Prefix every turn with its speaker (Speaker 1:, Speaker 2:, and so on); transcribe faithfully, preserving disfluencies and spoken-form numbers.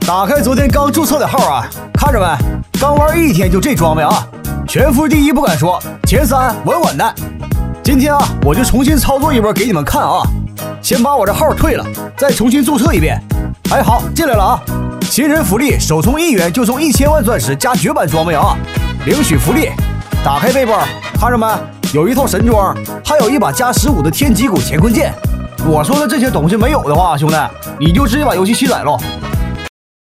Speaker 1: 打开昨天刚注册的号啊，看着没？刚玩一天就这装备啊，全服第一不敢说，前三稳稳的。今天啊，我就重新操作一波给你们看啊。先把我这号退了，再重新注册一遍。哎，好，进来了啊！新人福利，首充一元就送一千万钻石加绝版装备啊！领取福利，打开背包，看着没？有一套神装，还有一把加十五的天极谷乾坤剑。我说的这些东西没有的话，兄弟，你就直接把游戏卸载喽。